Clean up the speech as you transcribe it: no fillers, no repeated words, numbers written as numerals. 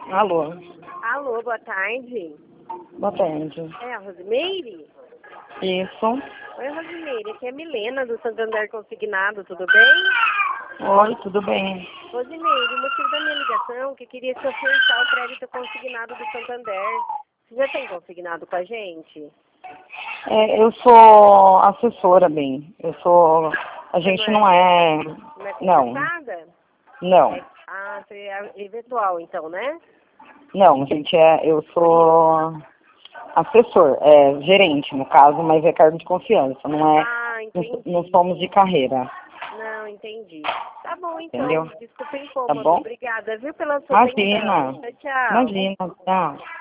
Alô, Alô, boa tarde. boa tarde. É a Rosimeire? Isso. Oi, Rosimeire, aqui é a Milena do Santander Consignado, tudo bem? Oi, tudo bem? Rosimeire, o motivo da minha ligação é que eu queria te ofertar o crédito consignado do Santander. Você já tem consignado com a gente? Eu sou assessora, bem. A Você gente não é. Não é Não, contratada? não. Você é eventual, então, né? Não, gente, eu sou assessor, gerente, no caso, mas é cargo de confiança, não é. Entendi. Não somos de carreira, Não, entendi. Tá bom, então. entendeu? Desculpa o Tá incômodo. bom? Obrigada, viu, pela sua Imagina, atenção. Tchau, tchau. imagina, tá.